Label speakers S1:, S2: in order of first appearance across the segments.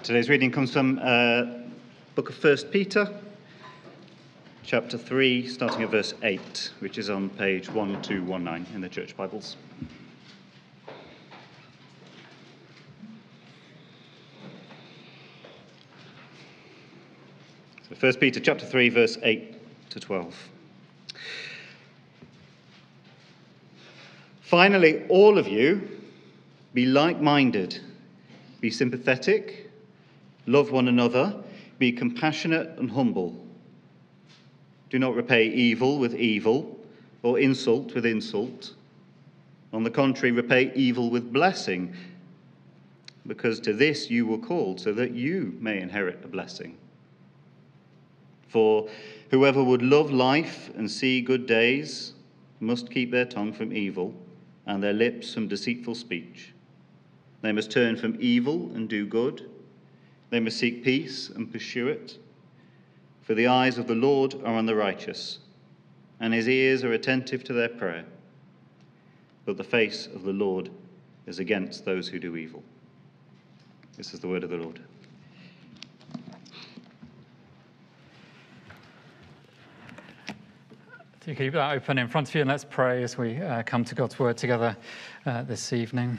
S1: Today's reading comes from book of 1 Peter, chapter 3, starting at verse 8, which is on page 1219 in the Church Bibles. So 1 Peter chapter 3, verse 8 to 12. Finally, all of you, be like-minded, be sympathetic, love one another, be compassionate and humble. Do not repay evil with evil or insult with insult. On the contrary, repay evil with blessing, because to this you were called, so that you may inherit a blessing. For whoever would love life and see good days must keep their tongue from evil and their lips from deceitful speech. They must turn from evil and do good. They must seek peace and pursue it. For the eyes of the Lord are on the righteous, and his ears are attentive to their prayer. But the face of the Lord is against those who do evil. This is the word of the Lord.
S2: Do keep that open in front of you, and let's pray as we come to God's word together this evening.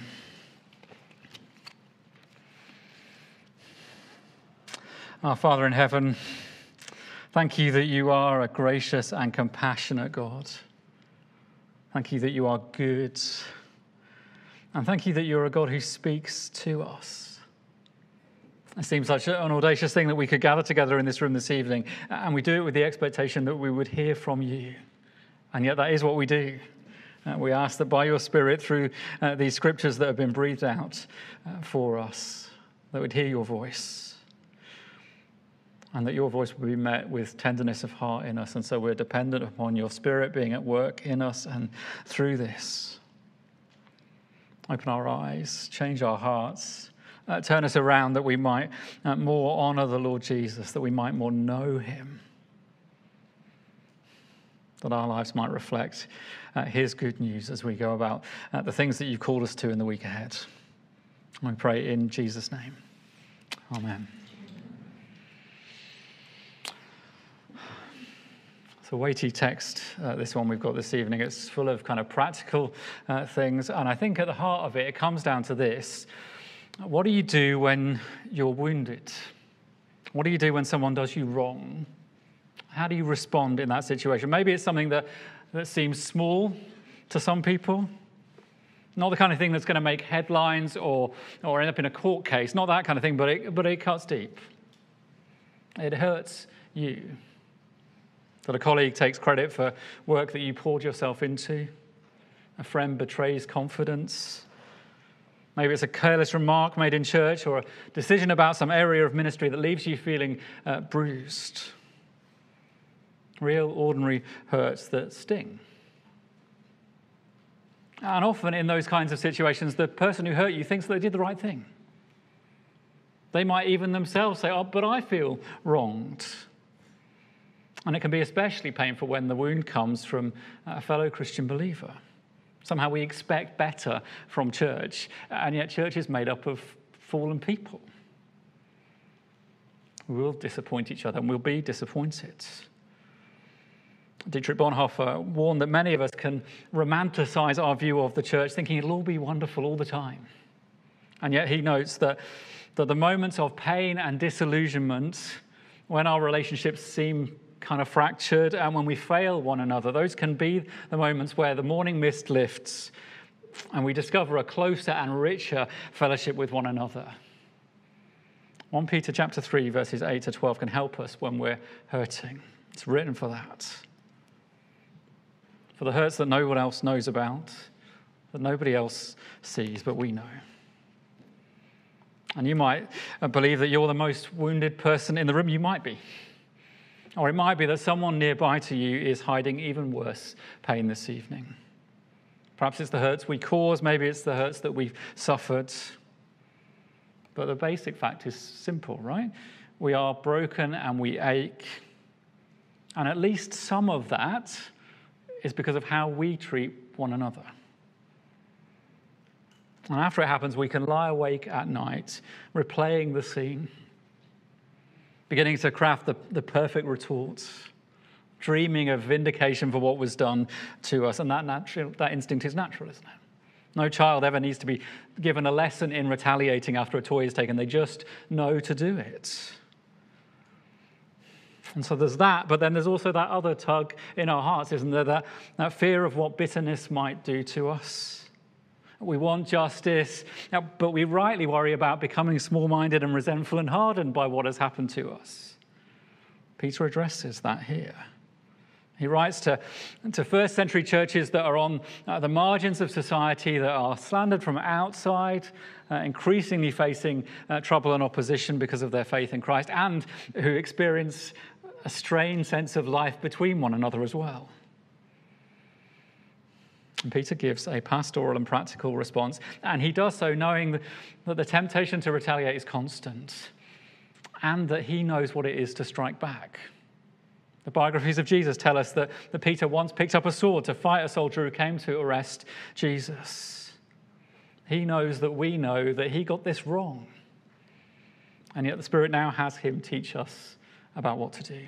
S2: Our Father in heaven, thank you that you are a gracious and compassionate God. Thank you that you are good. And thank you that you're a God who speaks to us. It seems such an audacious thing that we could gather together in this room this evening, and we do it with the expectation that we would hear from you. And yet that is what we do. We ask that by your Spirit, through these scriptures that have been breathed out for us, that we'd hear your voice. And that your voice will be met with tenderness of heart in us. And so we're dependent upon your Spirit being at work in us and through this. Open our eyes, change our hearts, turn us around that we might more honor the Lord Jesus, that we might more know him, that our lives might reflect his good news as we go about the things that you've called us to in the week ahead. And we pray in Jesus' name. Amen. It's a weighty text, this one we've got this evening. It's full of kind of practical things. And I think at the heart of it, it comes down to this. What do you do when you're wounded? What do you do when someone does you wrong? How do you respond in that situation? Maybe it's something that seems small to some people. Not the kind of thing that's going to make headlines or end up in a court case. Not that kind of thing, but it cuts deep. It hurts you. That a colleague takes credit for work that you poured yourself into. A friend betrays confidence. Maybe it's a careless remark made in church or a decision about some area of ministry that leaves you feeling bruised. Real, ordinary hurts that sting. And often in those kinds of situations, the person who hurt you thinks they did the right thing. They might even themselves say, "Oh, but I feel wronged." And it can be especially painful when the wound comes from a fellow Christian believer. Somehow we expect better from church, and yet church is made up of fallen people. We will disappoint each other, and we'll be disappointed. Dietrich Bonhoeffer warned that many of us can romanticize our view of the church, thinking it'll all be wonderful all the time. And yet he notes that the moments of pain and disillusionment, when our relationships seem kind of fractured and when we fail one another, those can be the moments where the morning mist lifts and we discover a closer and richer fellowship with one another. 1 Peter chapter 3 verses 8 to 12 can help us when we're hurting. It's written for that. For the hurts that no one else knows about, that nobody else sees, but we know. And you might believe that you're the most wounded person in the room. You might be. Or it might be that someone nearby to you is hiding even worse pain this evening. Perhaps it's the hurts we cause, maybe it's the hurts that we've suffered. But the basic fact is simple, right? We are broken and we ache. And at least some of that is because of how we treat one another. And after it happens, we can lie awake at night, replaying the scene, beginning to craft the perfect retort, dreaming of vindication for what was done to us. And that instinct is natural, isn't it? No child ever needs to be given a lesson in retaliating after a toy is taken. They just know to do it. And so there's that, but then there's also that other tug in our hearts, isn't there? That fear of what bitterness might do to us. We want justice, but we rightly worry about becoming small-minded and resentful and hardened by what has happened to us. Peter addresses that here. He writes to first century churches that are on the margins of society, that are slandered from outside, increasingly facing trouble and opposition because of their faith in Christ, and who experience a strained sense of life between one another as well. And Peter gives a pastoral and practical response, and he does so knowing that the temptation to retaliate is constant, and that he knows what it is to strike back. The biographies of Jesus tell us that Peter once picked up a sword to fight a soldier who came to arrest Jesus. He knows that we know that he got this wrong. And yet the Spirit now has him teach us about what to do.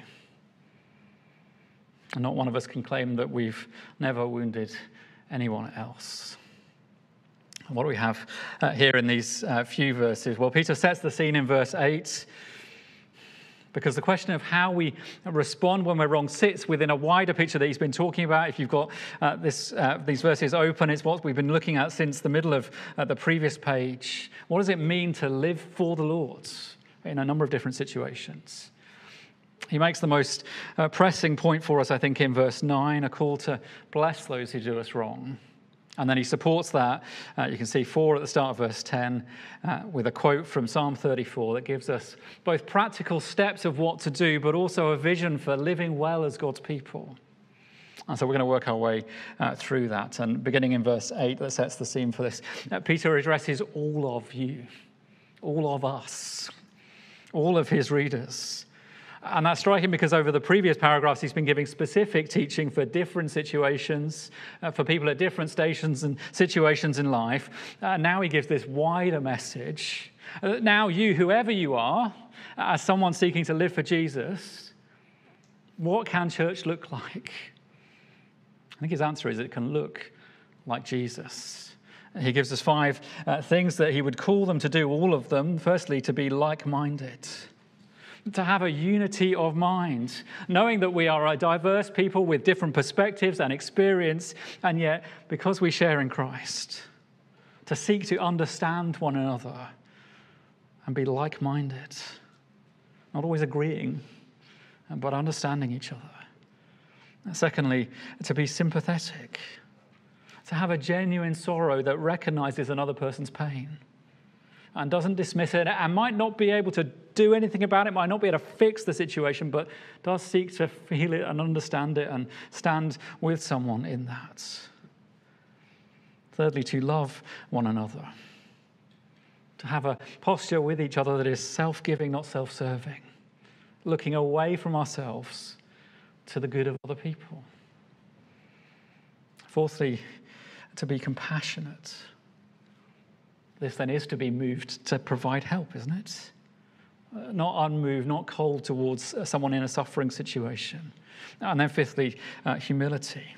S2: And not one of us can claim that we've never wounded anyone else. What do we have here in these few verses? Well, Peter sets the scene in verse 8. Because the question of how we respond when we're wrong sits within a wider picture that he's been talking about. If you've got these verses open, it's what we've been looking at since the middle of the previous page. What does it mean to live for the Lord in a number of different situations? He makes the most pressing point for us, I think, in verse 9, a call to bless those who do us wrong. And then he supports that, you can see 4 at the start of verse 10, with a quote from Psalm 34 that gives us both practical steps of what to do, but also a vision for living well as God's people. And so we're going to work our way through that. And beginning in verse 8, that sets the scene for this, Peter addresses all of you, all of us, all of his readers. And that's striking because over the previous paragraphs, he's been giving specific teaching for different situations, for people at different stations and situations in life. Now he gives this wider message. Now you, whoever you are, as someone seeking to live for Jesus, what can church look like? I think his answer is it can look like Jesus. He gives us 5 things that he would call them to do, all of them. Firstly, to be like-minded. To have a unity of mind, knowing that we are a diverse people with different perspectives and experience, and yet, because we share in Christ, to seek to understand one another and be like-minded, not always agreeing, but understanding each other. And secondly, to be sympathetic, to have a genuine sorrow that recognizes another person's pain and doesn't dismiss it, and might not be able to do anything about it, might not be able to fix the situation, but does seek to feel it and understand it and stand with someone in that. Thirdly, to love one another. To have a posture with each other that is self-giving, not self-serving. Looking away from ourselves to the good of other people. Fourthly, to be compassionate. This then is to be moved to provide help, isn't it? Not unmoved, not cold towards someone in a suffering situation. And then fifthly, humility.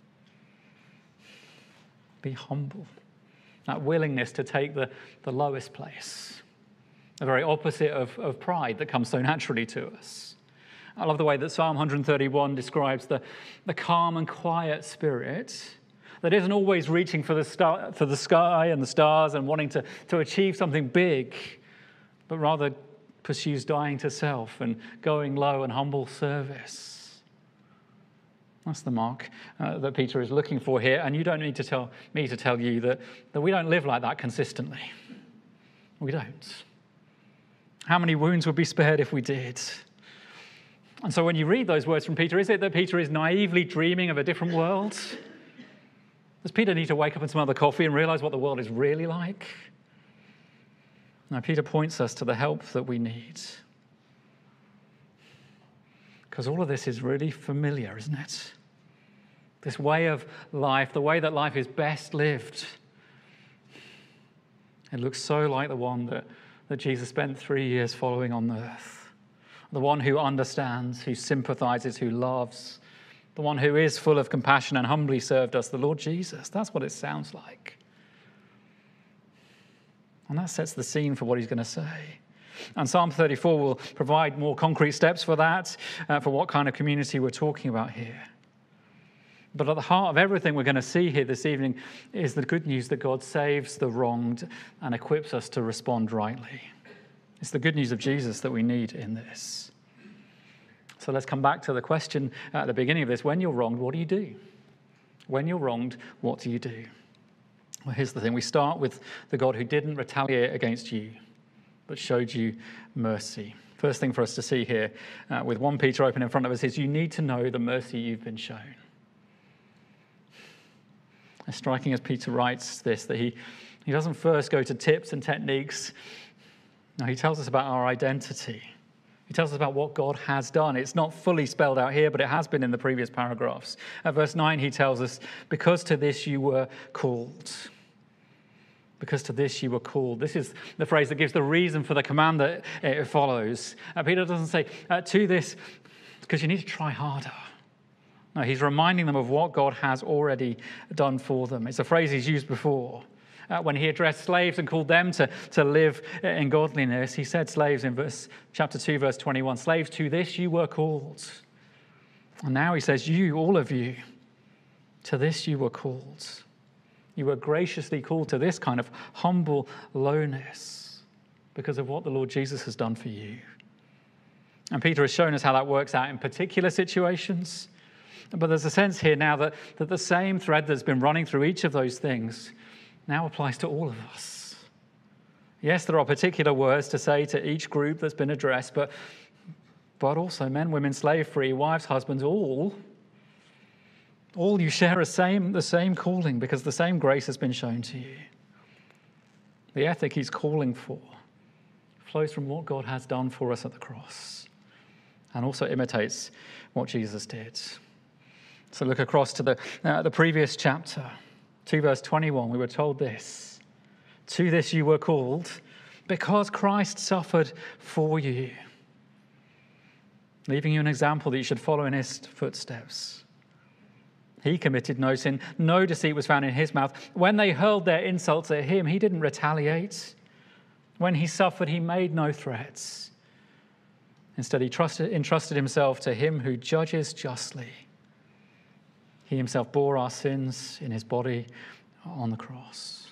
S2: Be humble. That willingness to take the lowest place. The very opposite of pride that comes so naturally to us. I love the way that Psalm 131 describes the calm and quiet spirit that isn't always reaching for the sky and the stars and wanting to achieve something big, but rather pursues dying to self and going low and humble service. That's the mark that Peter is looking for here. And you don't need to tell me to tell you that we don't live like that consistently. We don't. How many wounds would be spared if we did? And so when you read those words from Peter, is it that Peter is naively dreaming of a different world? Does Peter need to wake up and smell the coffee and realize what the world is really like? Now, Peter points us to the help that we need. Because all of this is really familiar, isn't it? This way of life, the way that life is best lived. It looks so like the one that Jesus spent 3 years following on earth. The one who understands, who sympathizes, who loves. The one who is full of compassion and humbly served us, the Lord Jesus. That's what it sounds like. And that sets the scene for what he's going to say. And Psalm 34 will provide more concrete steps for that, for what kind of community we're talking about here. But at the heart of everything we're going to see here this evening is the good news that God saves the wronged and equips us to respond rightly. It's the good news of Jesus that we need in this. So let's come back to the question at the beginning of this. When you're wronged, what do you do? When you're wronged, what do you do? Well, here's the thing. We start with the God who didn't retaliate against you, but showed you mercy. First thing for us to see here, with 1 Peter open in front of us, is you need to know the mercy you've been shown. It's striking as Peter writes this, that he doesn't first go to tips and techniques. No, he tells us about our identity. He tells us about what God has done. It's not fully spelled out here, but it has been in the previous paragraphs. At verse 9, he tells us, because to this you were called. Because to this you were called. This is the phrase that gives the reason for the command that it follows. Peter doesn't say, to this, because you need to try harder. No, he's reminding them of what God has already done for them. It's a phrase he's used before. When he addressed slaves and called them to live in godliness, he said, slaves, in chapter 2, verse 21, slaves, to this you were called. And now he says, you, all of you, to this you were called. You were graciously called to this kind of humble lowness because of what the Lord Jesus has done for you. And Peter has shown us how that works out in particular situations. But there's a sense here now that the same thread that's been running through each of those things now applies to all of us. Yes, there are particular words to say to each group that's been addressed, but also men, women, slave free, wives, husbands, all you share the same calling because the same grace has been shown to you. The ethic he's calling for flows from what God has done for us at the cross and also imitates what Jesus did. So look across to the previous chapter, 2 verse 21. We were told this. To this you were called because Christ suffered for you, leaving you an example that you should follow in his footsteps. He committed no sin. No deceit was found in his mouth. When they hurled their insults at him, he didn't retaliate. When he suffered, he made no threats. Instead, he entrusted himself to him who judges justly. He himself bore our sins in his body on the cross.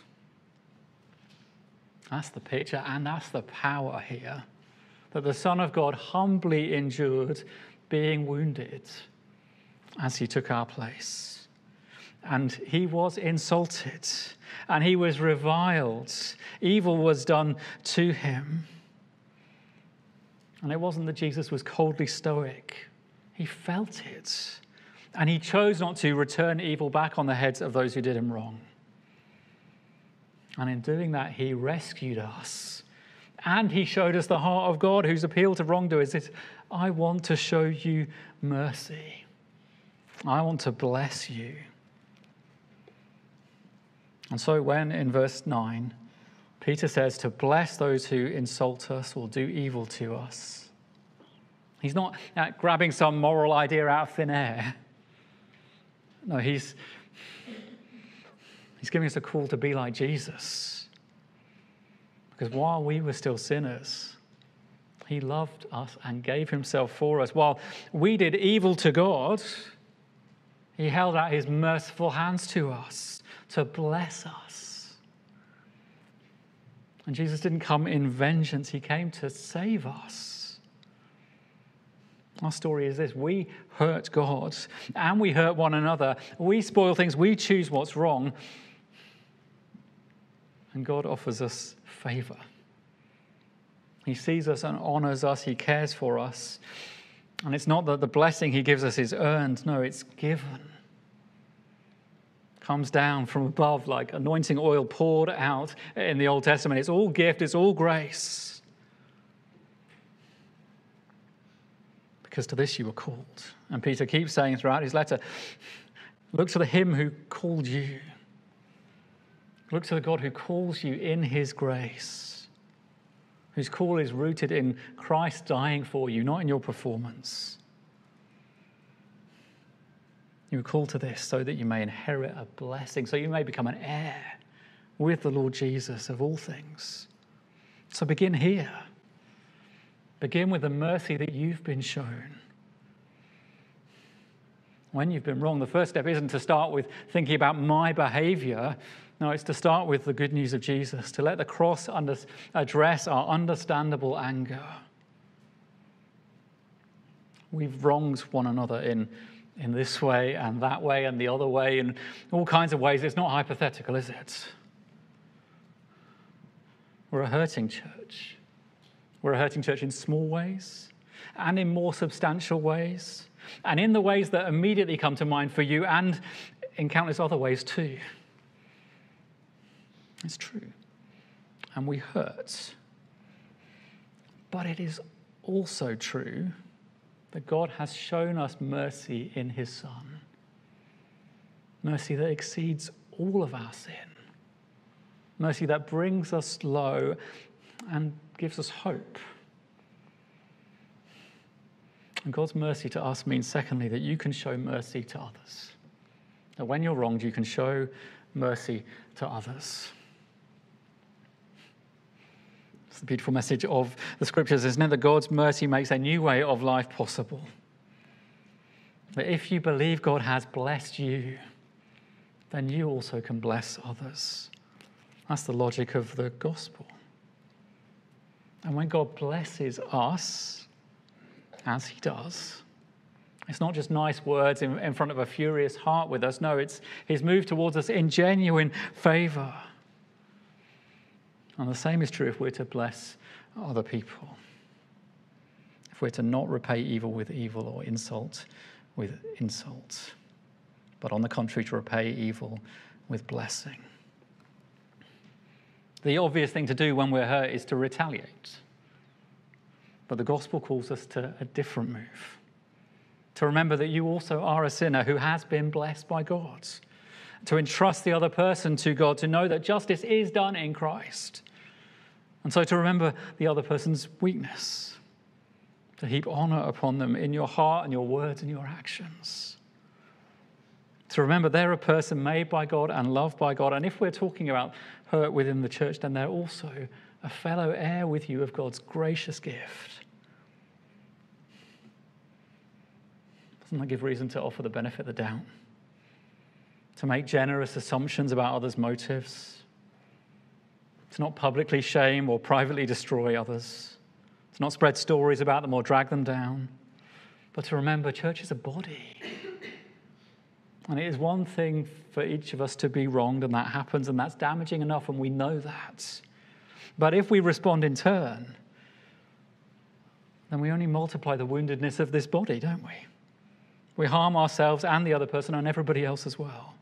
S2: That's the picture and that's the power here. That the Son of God humbly endured being wounded as he took our place. And he was insulted and he was reviled. Evil was done to him. And it wasn't that Jesus was coldly stoic. He felt it. And he chose not to return evil back on the heads of those who did him wrong. And in doing that, he rescued us. And he showed us the heart of God, whose appeal to wrongdoers is, I want to show you mercy. I want to bless you. And so when, in verse 9, Peter says to bless those who insult us or do evil to us, he's not grabbing some moral idea out of thin air. No, he's giving us a call to be like Jesus. Because while we were still sinners, he loved us and gave himself for us. While we did evil to God, he held out his merciful hands to us to bless us. And Jesus didn't come in vengeance, he came to save us. Our story is this: we hurt God and we hurt one another. We spoil things, we choose what's wrong. And God offers us favor. He sees us and honors us, he cares for us. And it's not that the blessing he gives us is earned, no, it's given. Comes down from above like anointing oil poured out in the Old Testament. It's all gift, it's all grace. Because to this you were called. And Peter keeps saying throughout his letter, look to him who called you. Look to the God who calls you in his grace, whose call is rooted in Christ dying for you, not in your performance. You were called to this so that you may inherit a blessing, so you may become an heir with the Lord Jesus of all things. So begin here. Begin with the mercy that you've been shown. When you've been wrong, the first step isn't to start with thinking about my behavior. No, it's to start with the good news of Jesus, to let the cross address our understandable anger. We've wronged one another in this way and that way and the other way, in all kinds of ways. It's not hypothetical, is it? We're a hurting church. We're a hurting church in small ways and in more substantial ways, and in the ways that immediately come to mind for you, and in countless other ways too. It's true. And we hurt. But it is also true that God has shown us mercy in his Son. Mercy that exceeds all of our sin. Mercy that brings us low and gives us hope. And God's mercy to us means, secondly, that you can show mercy to others. That when you're wronged, you can show mercy to others. It's the beautiful message of the scriptures, isn't it? That God's mercy makes a new way of life possible. That if you believe God has blessed you, then you also can bless others. That's the logic of the gospel. And when God blesses us, as he does, it's not just nice words in front of a furious heart with us. No, it's his move towards us in genuine favor. And the same is true if we're to bless other people. If we're to not repay evil with evil or insult with insult, but on the contrary, to repay evil with blessing. The obvious thing to do when we're hurt is to retaliate. But the gospel calls us to a different move. To remember that you also are a sinner who has been blessed by God. To entrust the other person to God, to know that justice is done in Christ. And so to remember the other person's weakness. To heap honor upon them in your heart and your words and your actions. To remember they're a person made by God and loved by God. And if we're talking about hurt within the church, then they're also a fellow heir with you of God's gracious gift. Doesn't that give reason to offer the benefit of the doubt? To make generous assumptions about others' motives? To not publicly shame or privately destroy others? To not spread stories about them or drag them down? But to remember, church is a body. And it is one thing for each of us to be wronged, and that happens, and that's damaging enough, and we know that. But if we respond in turn, then we only multiply the woundedness of this body, don't we? We harm ourselves and the other person and everybody else as well.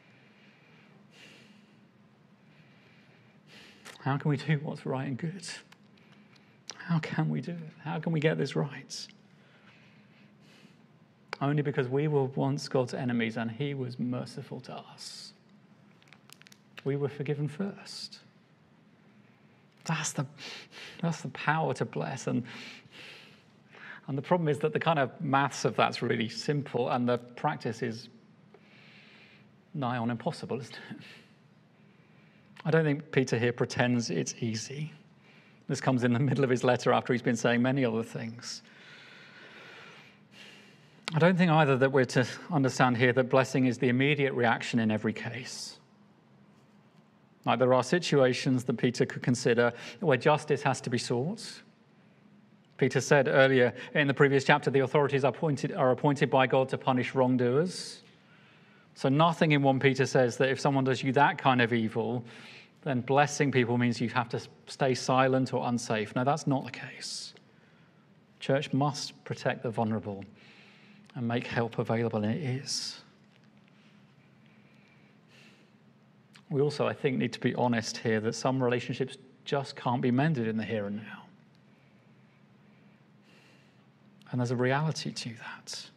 S2: How can we do what's right and good? How can we do it? How can we get this right? Only because we were once God's enemies and he was merciful to us. We were forgiven first. That's the power to bless. And the problem is that the kind of maths of that's really simple and the practice is nigh on impossible, isn't it? I don't think Peter here pretends it's easy. This comes in the middle of his letter after he's been saying many other things. I don't think either that we're to understand here that blessing is the immediate reaction in every case. Like there are situations that Peter could consider where justice has to be sought. Peter said earlier in the previous chapter, the authorities are appointed by God to punish wrongdoers. So nothing in 1 Peter says that if someone does you that kind of evil, then blessing people means you have to stay silent or unsafe. No, that's not the case. Church must protect the vulnerable and make help available, and it is. We also, I think, need to be honest here that some relationships just can't be mended in the here and now. And there's a reality to that.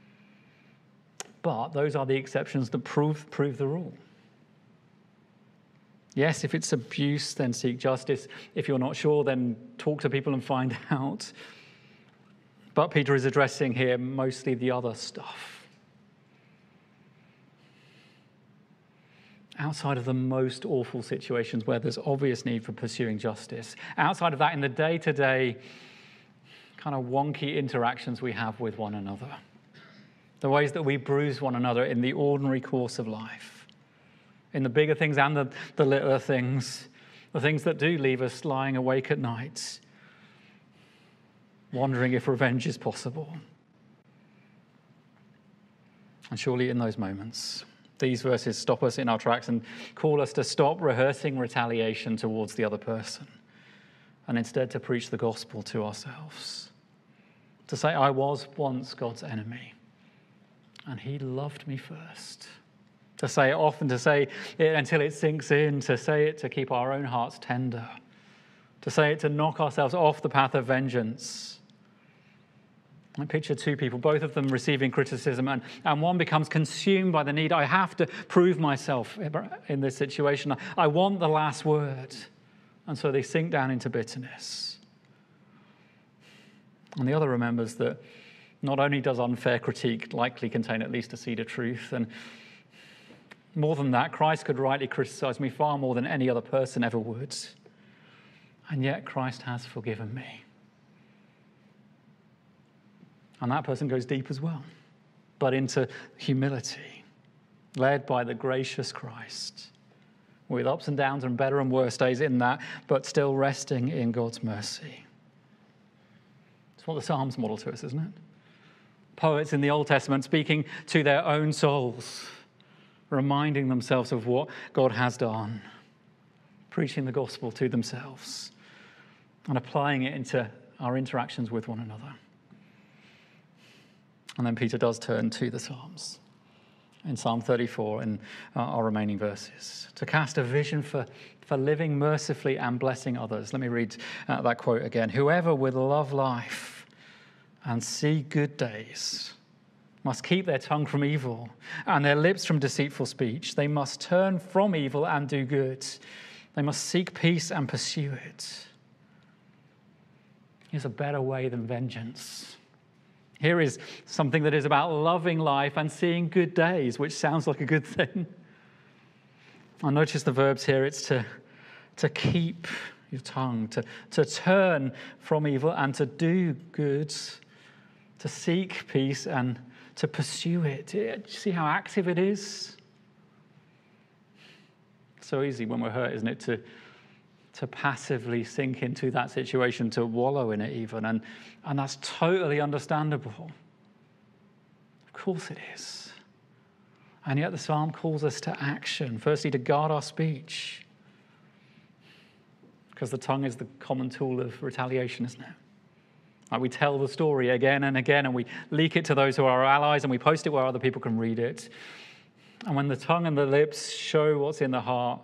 S2: But those are the exceptions that prove the rule. Yes, if it's abuse, then seek justice. If you're not sure, then talk to people and find out. But Peter is addressing here mostly the other stuff. Outside of the most awful situations where there's obvious need for pursuing justice, outside of that, in the day-to-day kind of wonky interactions we have with one another, the ways that we bruise one another in the ordinary course of life, in the bigger things and the littler things, the things that do leave us lying awake at night, wondering if revenge is possible. And surely in those moments, these verses stop us in our tracks and call us to stop rehearsing retaliation towards the other person and instead to preach the gospel to ourselves. To say, I was once God's enemy and he loved me first. To say it often, to say it until it sinks in, to say it to keep our own hearts tender, to say it to knock ourselves off the path of vengeance. I picture two people, both of them receiving criticism, and one becomes consumed by the need. I have to prove myself in this situation. I want the last word. And so they sink down into bitterness. And the other remembers that not only does unfair critique likely contain at least a seed of truth, and more than that, Christ could rightly criticize me far more than any other person ever would. And yet Christ has forgiven me. And that person goes deep as well, but into humility, led by the gracious Christ, with ups and downs and better and worse days in that, but still resting in God's mercy. It's what the Psalms model to us, isn't it? Poets in the Old Testament speaking to their own souls, reminding themselves of what God has done, preaching the gospel to themselves, and applying it into our interactions with one another. And then Peter does turn to the Psalms in Psalm 34 in our remaining verses to cast a vision for living mercifully and blessing others. Let me read that quote again. Whoever would love life and see good days must keep their tongue from evil and their lips from deceitful speech. They must turn from evil and do good. They must seek peace and pursue it. Here's a better way than vengeance. Here is something that is about loving life and seeing good days, which sounds like a good thing. I notice the verbs here. It's to keep your tongue, to turn from evil and to do good, to seek peace and to pursue it. Do you see how active it is? So easy when we're hurt, isn't it, to passively sink into that situation, to wallow in it even, and that's totally understandable. Of course it is. And yet the psalm calls us to action. Firstly, to guard our speech, because the tongue is the common tool of retaliation, isn't it? Like we tell the story again and again, and we leak it to those who are our allies, and we post it where other people can read it. And when the tongue and the lips show what's in the heart,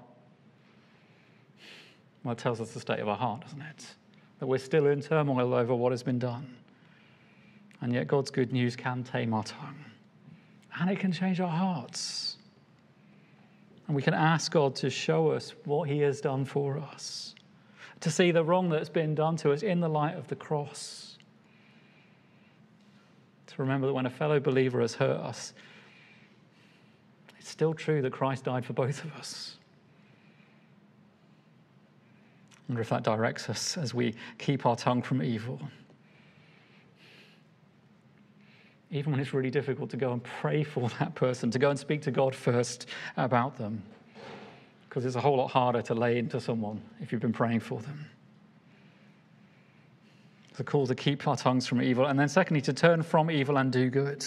S2: well, it tells us the state of our heart, doesn't it? That we're still in turmoil over what has been done. And yet God's good news can tame our tongue. And it can change our hearts. And we can ask God to show us what he has done for us. To see the wrong that's been done to us in the light of the cross. To remember that when a fellow believer has hurt us, it's still true that Christ died for both of us. I wonder if that directs us as we keep our tongue from evil. Even when it's really difficult to go and pray for that person, to go and speak to God first about them. Because it's a whole lot harder to lay into someone if you've been praying for them. It's a call to keep our tongues from evil. And then secondly, to turn from evil and do good.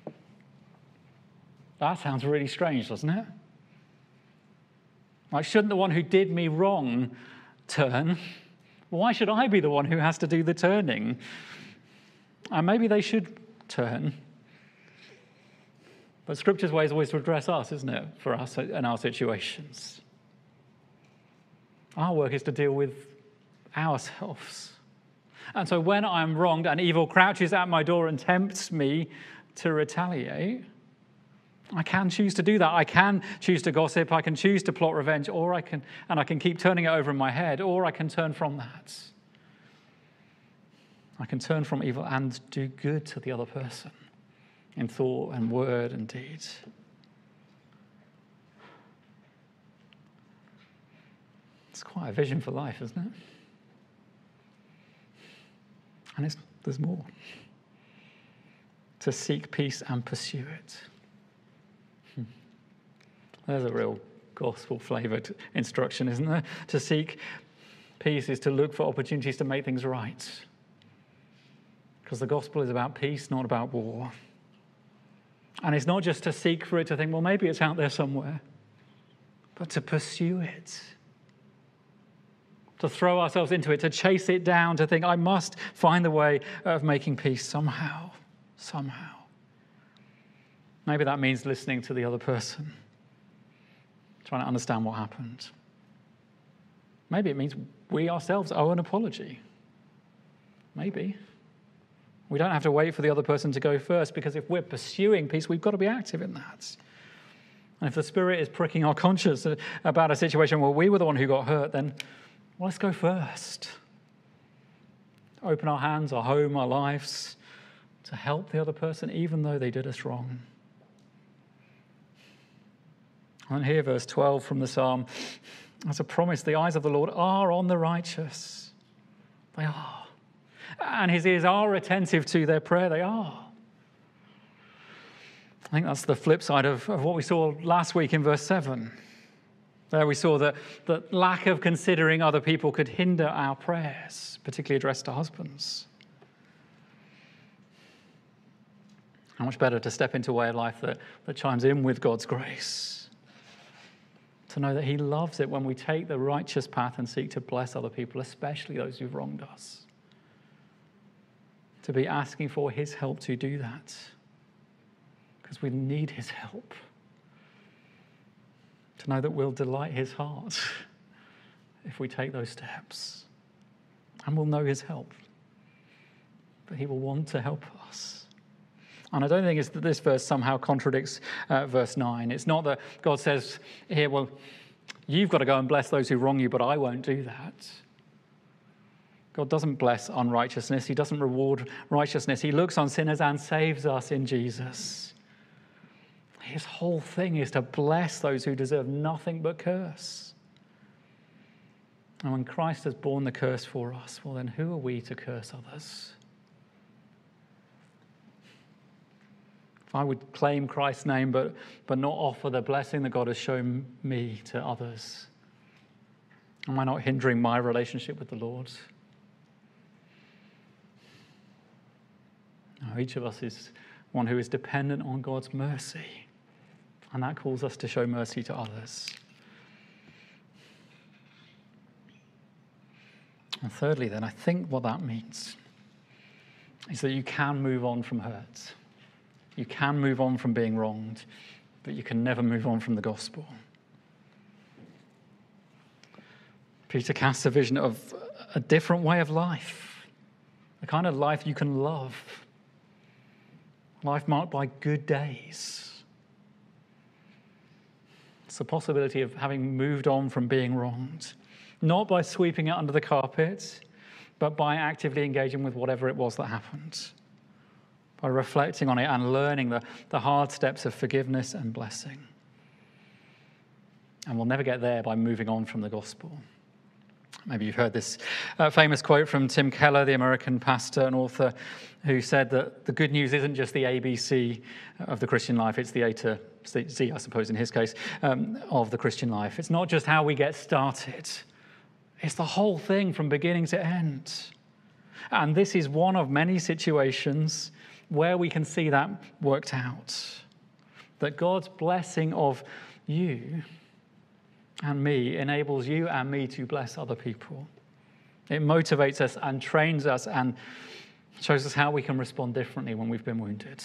S2: That sounds really strange, doesn't it? Like, shouldn't the one who did me wrong turn? Why should I be the one who has to do the turning? And maybe they should turn. But Scripture's way is always to address us, isn't it, for us and our situations. Our work is to deal with ourselves. And so when I'm wronged and evil crouches at my door and tempts me to retaliate, I can choose to do that. I can choose to gossip. I can choose to plot revenge, or I can keep turning it over in my head, or I can turn from that. I can turn from evil and do good to the other person in thought and word and deed. It's quite a vision for life, isn't it? And there's more. To seek peace and pursue it. There's a real gospel-flavoured instruction, isn't there? To seek peace is to look for opportunities to make things right. Because the gospel is about peace, not about war. And it's not just to seek for it, to think, well, maybe it's out there somewhere. But to pursue it. To throw ourselves into it, to chase it down, to think, I must find the way of making peace somehow. Somehow. Maybe that means listening to the other person. Trying to understand what happened. Maybe it means we ourselves owe an apology. Maybe. We don't have to wait for the other person to go first, because if we're pursuing peace, we've got to be active in that. And if the Spirit is pricking our conscience about a situation where we were the one who got hurt, then let's go first. Open our hands, our home, our lives to help the other person, even though they did us wrong. And here, verse 12 from the Psalm, as a promise, the eyes of the Lord are on the righteous. They are. And his ears are attentive to their prayer. They are. I think that's the flip side of what we saw last week in verse 7. There we saw that lack of considering other people could hinder our prayers, particularly addressed to husbands. How much better to step into a way of life that chimes in with God's grace. To know that he loves it when we take the righteous path and seek to bless other people, especially those who've wronged us. To be asking for his help to do that. Because we need his help. To know that we'll delight his heart if we take those steps. And we'll know his help. But he will want to help us. And I don't think it's that this verse somehow contradicts verse 9. It's not that God says here, well, you've got to go and bless those who wrong you, but I won't do that. God doesn't bless unrighteousness. He doesn't reward righteousness. He looks on sinners and saves us in Jesus. His whole thing is to bless those who deserve nothing but curse. And when Christ has borne the curse for us, well, then who are we to curse others? If I would claim Christ's name but not offer the blessing that God has shown me to others, am I not hindering my relationship with the Lord? No, each of us is one who is dependent on God's mercy, and that calls us to show mercy to others. And thirdly, then, I think what that means is that you can move on from hurt. You can move on from being wronged, but you can never move on from the gospel. Peter casts a vision of a different way of life, the kind of life you can love, life marked by good days. It's the possibility of having moved on from being wronged, not by sweeping it under the carpet, but by actively engaging with whatever it was that happened. By reflecting on it and learning the hard steps of forgiveness and blessing. And we'll never get there by moving on from the gospel. Maybe you've heard this famous quote from Tim Keller, the American pastor and author, who said that the good news isn't just the ABC of the Christian life, it's the A to Z, I suppose in his case, of the Christian life. It's not just how we get started. It's the whole thing from beginning to end. And this is one of many situations where we can see that worked out. That God's blessing of you and me enables you and me to bless other people. It motivates us and trains us and shows us how we can respond differently when we've been wounded.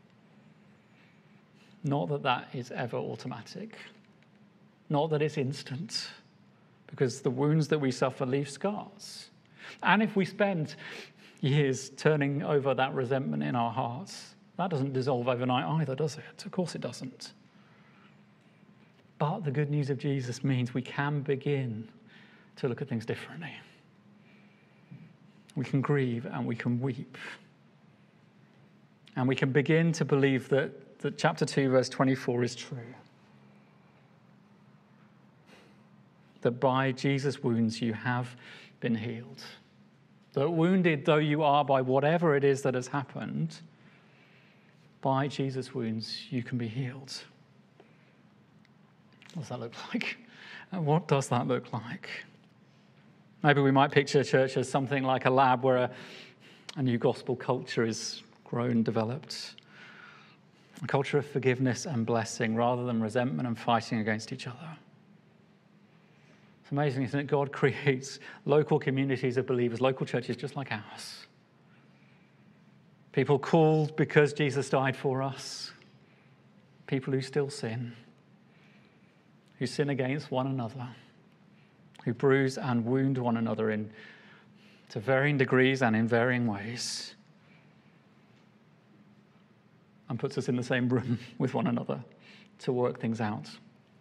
S2: Not that that is ever automatic. Not that it's instant. Because the wounds that we suffer leave scars. And if we spend years turning over that resentment in our hearts, That doesn't dissolve overnight either, does it? Of course it doesn't. But the good news of Jesus means we can begin to look at things differently. We can grieve and we can weep. And we can begin to believe that chapter 2, verse 24 is true. That by Jesus' wounds you have been healed. That wounded though you are by whatever it is that has happened, by Jesus' wounds you can be healed. What does that look like? What does that look like? Maybe we might picture church as something like a lab where a new gospel culture is grown, developed. A culture of forgiveness and blessing rather than resentment and fighting against each other. It's amazing, isn't it? God creates local communities of believers, local churches just like ours. People called because Jesus died for us. People who still sin. Who sin against one another. Who bruise and wound one another to varying degrees and in varying ways. And puts us in the same room with one another to work things out.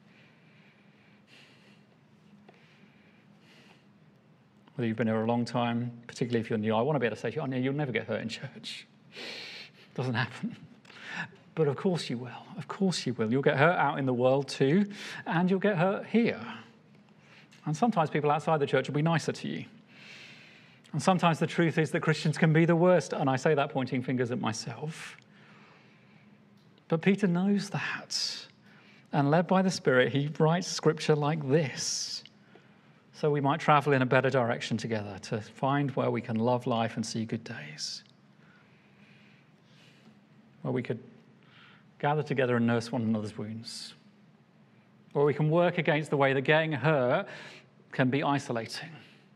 S2: Whether you've been here a long time, particularly if you're new, I want to be able to say to you, no, you'll never get hurt in church. It doesn't happen. But of course you will. Of course you will. You'll get hurt out in the world too, and you'll get hurt here. And sometimes people outside the church will be nicer to you. And sometimes the truth is that Christians can be the worst, and I say that pointing fingers at myself. But Peter knows that. And led by the Spirit, he writes scripture like this. So we might travel in a better direction together to find where we can love life and see good days. Where we could gather together and nurse one another's wounds. Where we can work against the way that getting hurt can be isolating.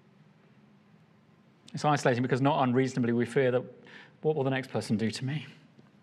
S2: It's isolating because not unreasonably we fear that what will the next person do to me?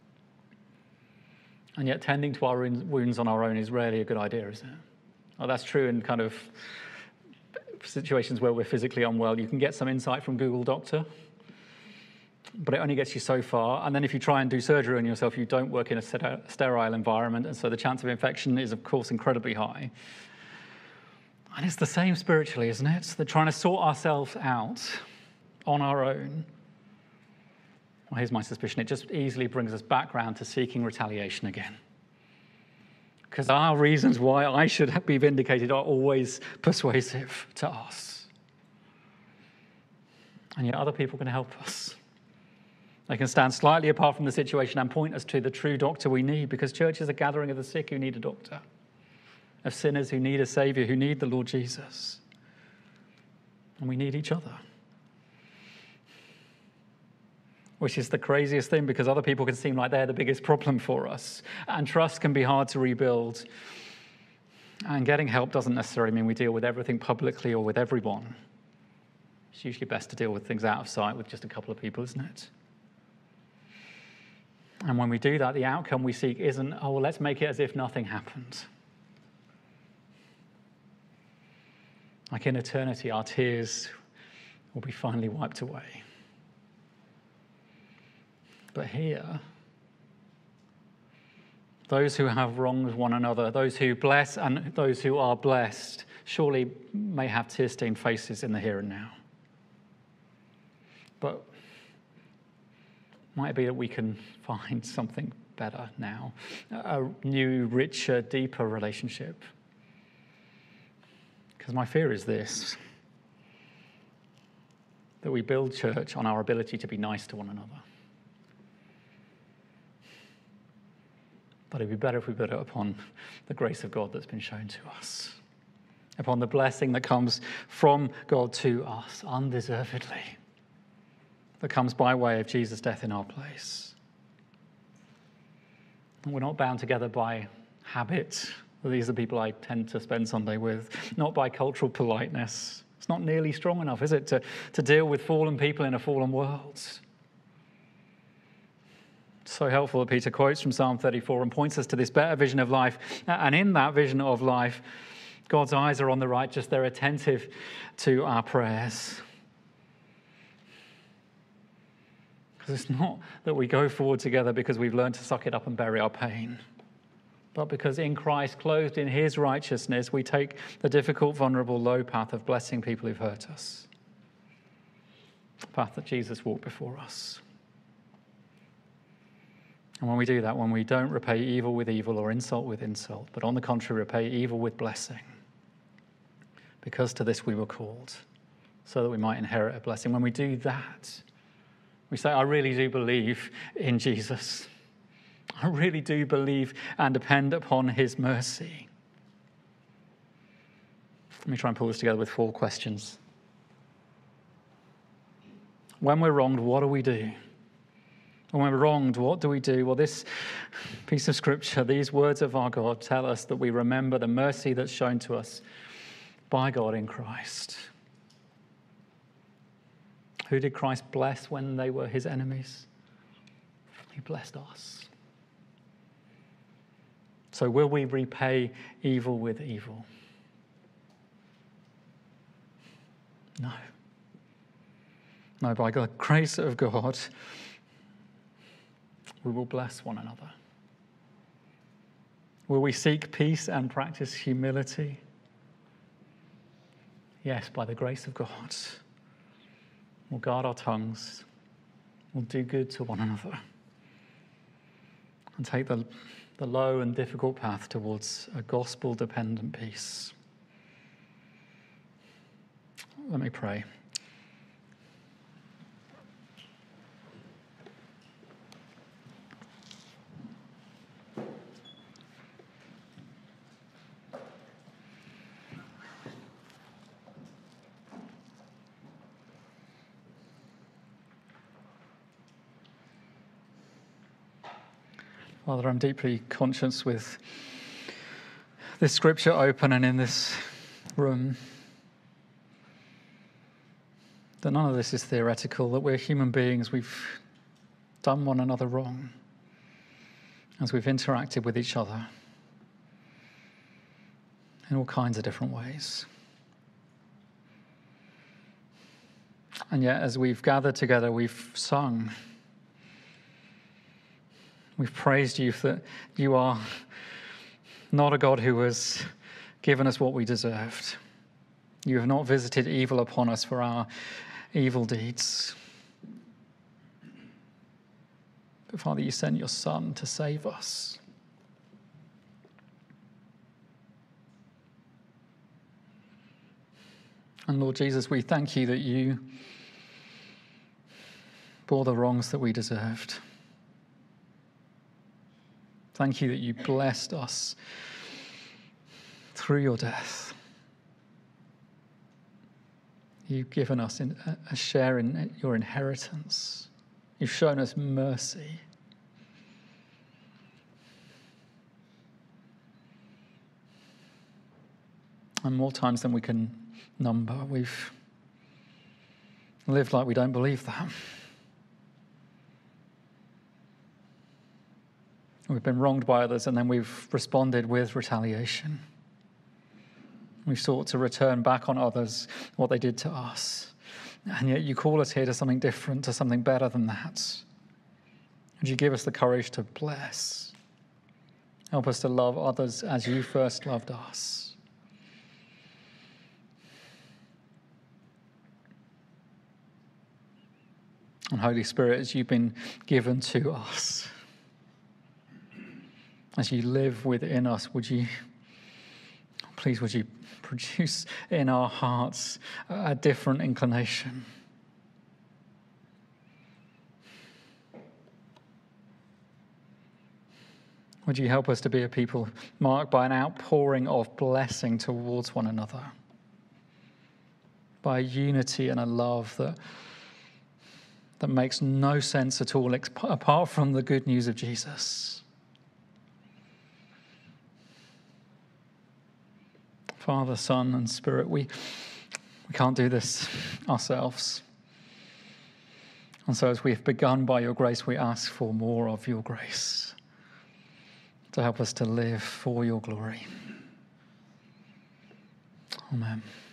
S2: And yet tending to our wounds on our own is rarely a good idea, is it? Well, that's true in kind of situations where we're physically unwell. You can get some insight from Google Doctor, but it only gets you so far. And then if you try and do surgery on yourself, you don't work in a sterile environment, and so the chance of infection is, of course, incredibly high. And it's the same spiritually, isn't it? That trying to sort ourselves out on our own, well, here's my suspicion, it just easily brings us back round to seeking retaliation again. Because our reasons why I should be vindicated are always persuasive to us. And yet other people can help us. They can stand slightly apart from the situation and point us to the true doctor we need, because church is a gathering of the sick who need a doctor, of sinners who need a saviour, who need the Lord Jesus. And we need each other. Which is the craziest thing, because other people can seem like they're the biggest problem for us. And trust can be hard to rebuild. And getting help doesn't necessarily mean we deal with everything publicly or with everyone. It's usually best to deal with things out of sight with just a couple of people, isn't it? And when we do that, the outcome we seek isn't, oh, well, let's make it as if nothing happened. Like in eternity, our tears will be finally wiped away. But here, those who have wronged one another, those who bless and those who are blessed, surely may have tear-stained faces in the here and now. But might it be that we can find something better now, a new, richer, deeper relationship? Because my fear is this, that we build church on our ability to be nice to one another. But it'd be better if we build it upon the grace of God that's been shown to us, upon the blessing that comes from God to us undeservedly, that comes by way of Jesus' death in our place. And we're not bound together by habit. These are the people I tend to spend Sunday with, not by cultural politeness. It's not nearly strong enough, is it, to deal with fallen people in a fallen world. So helpful that Peter quotes from Psalm 34 and points us to this better vision of life. And in that vision of life, God's eyes are on the righteous. They're attentive to our prayers. Because it's not that we go forward together because we've learned to suck it up and bury our pain, but because in Christ, clothed in his righteousness, we take the difficult, vulnerable, low path of blessing people who've hurt us. The path that Jesus walked before us. And when we do that, when we don't repay evil with evil or insult with insult, but on the contrary, repay evil with blessing, because to this we were called, so that we might inherit a blessing. When we do that, we say, I really do believe in Jesus. I really do believe and depend upon his mercy. Let me try and pull this together with 4 questions. When we're wronged, what do we do? When we're wronged, what do we do? Well, this piece of scripture, these words of our God tell us that we remember the mercy that's shown to us by God in Christ. Who did Christ bless when they were his enemies? He blessed us. So will we repay evil with evil? No. No, by the grace of God, we will bless one another. Will we seek peace and practice humility? Yes, by the grace of God. We'll guard our tongues. We'll do good to one another. And take the low and difficult path towards a gospel-dependent peace. Let me pray. Father, I'm deeply conscious with this scripture open and in this room that none of this is theoretical, that we're human beings, we've done one another wrong as we've interacted with each other in all kinds of different ways. And yet, as we've gathered together, we've sung. We've praised you that you are not a God who has given us what we deserved. You have not visited evil upon us for our evil deeds. But Father, you sent your Son to save us. And Lord Jesus, we thank you that you bore the wrongs that we deserved. Thank you that you blessed us through your death. You've given us a share in your inheritance. You've shown us mercy. And more times than we can number, we've lived like we don't believe that. We've been wronged by others, and then we've responded with retaliation. We've sought to return back on others what they did to us. And yet you call us here to something different, to something better than that. Would you give us the courage to bless? Help us to love others as you first loved us. And Holy Spirit, as you've been given to us, as you live within us, would you produce in our hearts a different inclination? Would you help us to be a people marked by an outpouring of blessing towards one another, by a unity and a love that makes no sense at all apart from the good news of Jesus? Father, Son, and Spirit, we can't do this ourselves. And so as we've begun by your grace, we ask for more of your grace to help us to live for your glory. Amen.